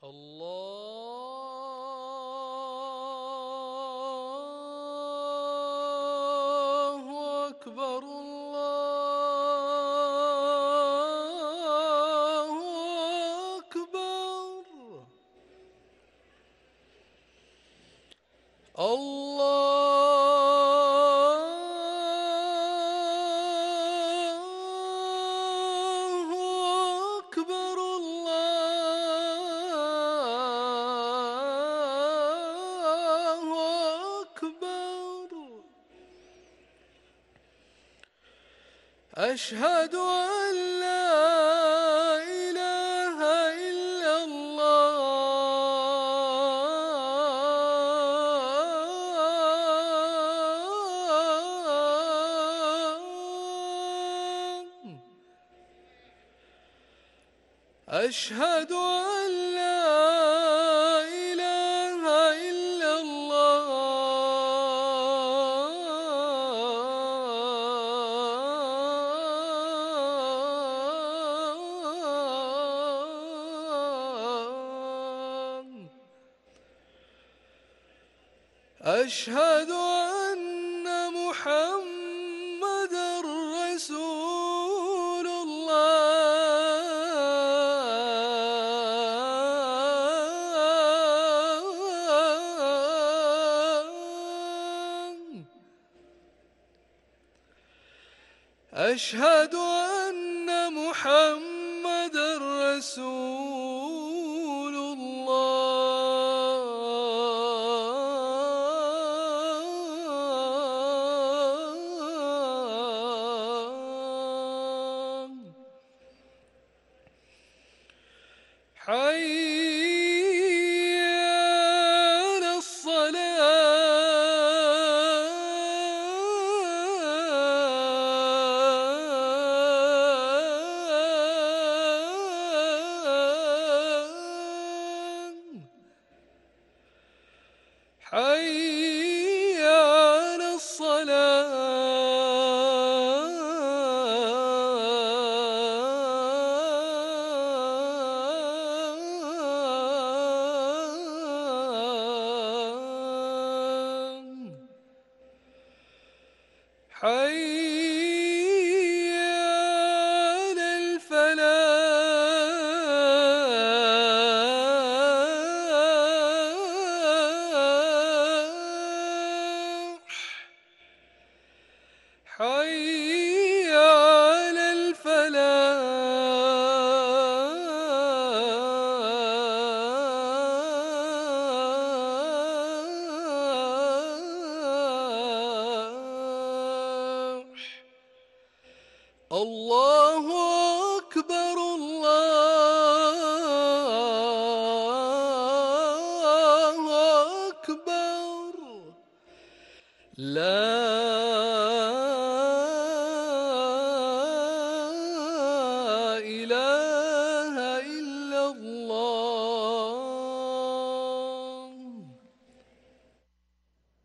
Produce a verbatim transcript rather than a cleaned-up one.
الله أكبر الله أكبر الله أكبر الله أكبر أشهد أن لا إله إلا الله أشهد أن لا إله إلا الله أشهد أن محمدًا رسول الله أشهد أن محمدًا رسول الله حي على الصلاة حي على الصلاة حي على الفلاح حي على الفلاح الله أكبر الله أكبر لا